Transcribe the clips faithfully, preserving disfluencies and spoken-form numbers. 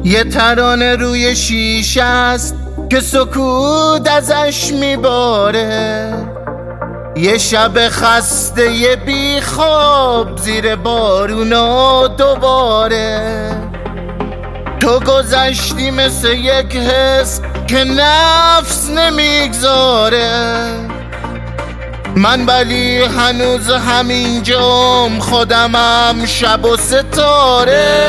یه ترانه روی شیشه است که سکوت ازش میباره، یه شب خسته یه بی خواب زیر بارونا دوباره. تو گذشتی مثل یک حس که نفس نمیگذاره، من ولی هنوز همینجام، خودمم شب و ستاره.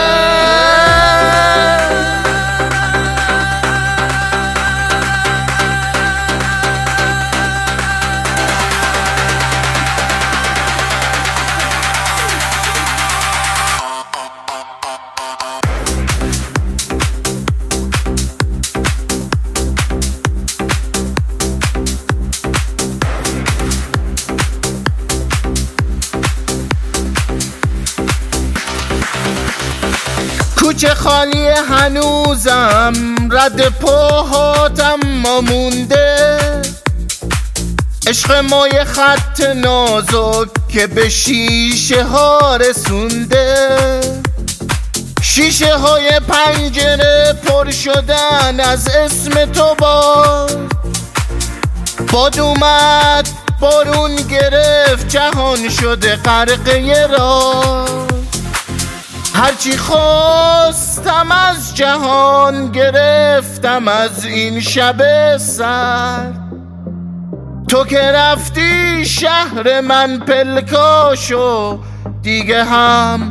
کوچه خالی هنوزم، رد پاهاتم ما مونده، عشق ما یه خط نازک که به شیشه ها رسونده. شیشه های پنجره پر شدن از اسم تو، باد باد اومد بارون گرفت، جهان شده غرقه راه. هرچی خواستم از جهان گرفتم از این شب سر، تو که رفتی شهر من پلکاشو دیگه هم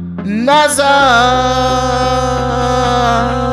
نزد.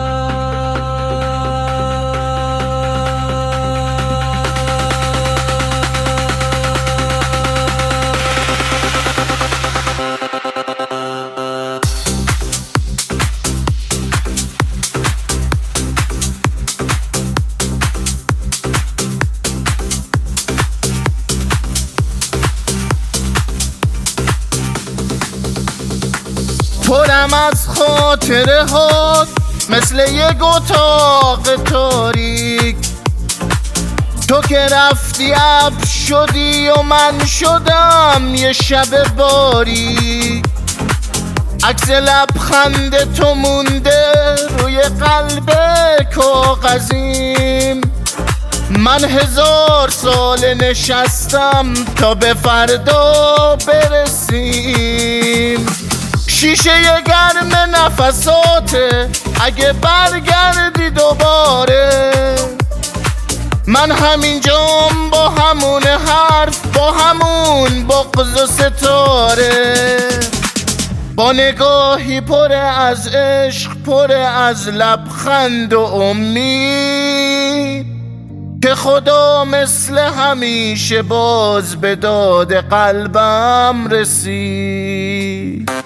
پرم از خاطره ها مثل یک اتاق تاریک، تو که رفتی ابر شدی و من شدم یه شب باریک. عکس لبخند تو مونده روی قلب کاغذیم، من هزار سال نشستم تا به فردا برسیم. شیشه گرم نفساته اگه برگردی دوباره، من همینجام با همون حرف، با همون بغض و ستاره، با نگاهی پر از عشق، پر از لبخند و امید، که خدا مثل همیشه باز به داد قلبم رسید.